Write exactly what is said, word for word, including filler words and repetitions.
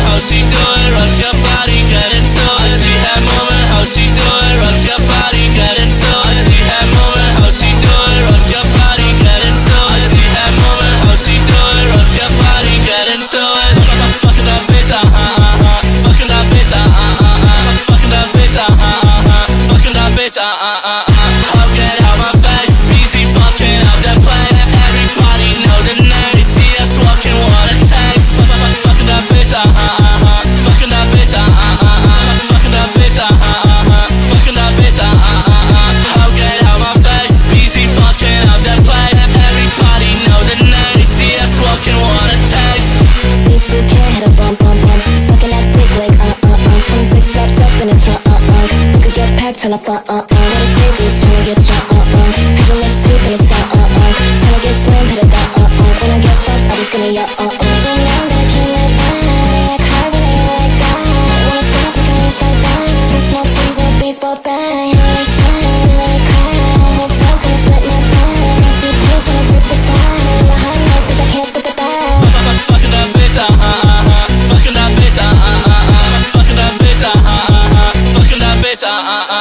how she do it, rock your body, get into it. I see her moving, how she do it, rock your body, get into it. I see her moving, how she do it, rock your body, get into it. I see her moving, how she do it, rock your body, get into it. Fucking that bitch, uh uh uh uh. Fucking that bitch, uh uh uh uh. Fucking that bitch, uh uh uh uh. Fucking that bitch, uh uh uh uh. I'll get out my face, easy fucking up the place. Everybody know the name, they see us walking, what a taste. Fucking that bitch, uh uh uh uh. Fucking that bitch, uh uh uh uh. Fucking that bitch, uh uh uh uh. Fucking that bitch, uh uh uh uh. I'll get out my face, easy fucking up the place. Everybody know the name, they see us walking, what a taste. B two K had a bump, bump, bump. Sucking that dick like uh uh uh. twenty-six wrapped up in a trunk, uh uh. You could get packed tryna fuck, uh uh. What a groupies tryna get drunk, uh uh. Had your lips sleep in the sun, uh uh. Tryna get slim, hit it down, uh uh. When I get fucked, I be screaming, yeah, uh uh. So now that I can't let by, I cry when I like that. Wanna stop like I am so bad. Two small tees and a baseball bat. I like that, I like cry. Hotel tryna split my bag. Tryna see pain, tryna drip the time. A hot night, bitch, I can't spit the bag. Fucking that bitch, uh uh uh uh. Fucking that bitch, uh uh uh uh. Fucking that bitch, uh uh uh uh. Fucking that bitch, uh uh uh.